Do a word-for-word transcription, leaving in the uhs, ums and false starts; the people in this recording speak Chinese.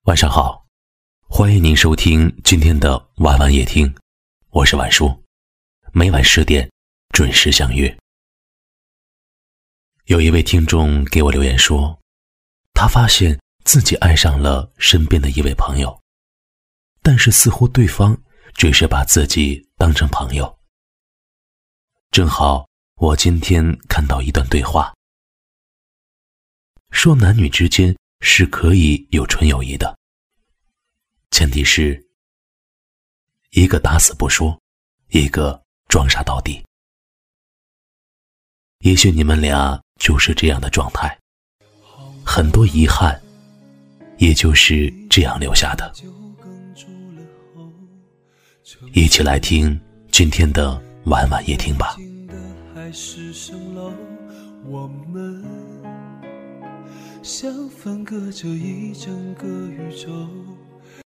晚上好，欢迎您收听今天的晚晚夜听，我是晚叔，每晚十点准时相约。有一位听众给我留言说，他发现自己爱上了身边的一位朋友，但是似乎对方只是把自己当成朋友。正好我今天看到一段对话，说男女之间是可以有纯友谊的，前提是一个打死不说，一个装傻到底。也许你们俩就是这样的状态，很多遗憾也就是这样留下的。一起来听今天的晚晚夜听吧。 还是蜃楼，我们相分隔着一整个宇宙。